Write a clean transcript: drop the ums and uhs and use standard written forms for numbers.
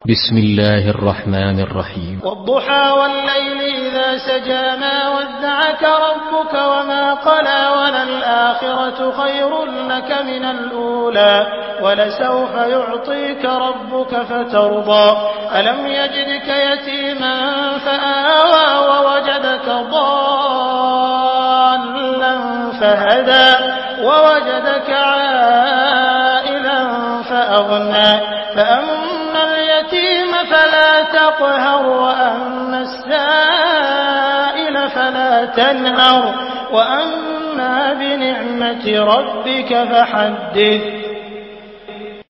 بسم الله الرحمن الرحيم. والضحى والليل إذا سجى ما ودعك ربك وما قلى وللآخرة خير لك من الأولى ولسوف يعطيك ربك فترضى ألم يجدك يتيما فآوى ووجدك ضالا فهدى ووجدك عائلا فأغنى فأما اليتيم فلا تقهر وأما السائل فلا تنهر وأما بنعمة ربك فحدث.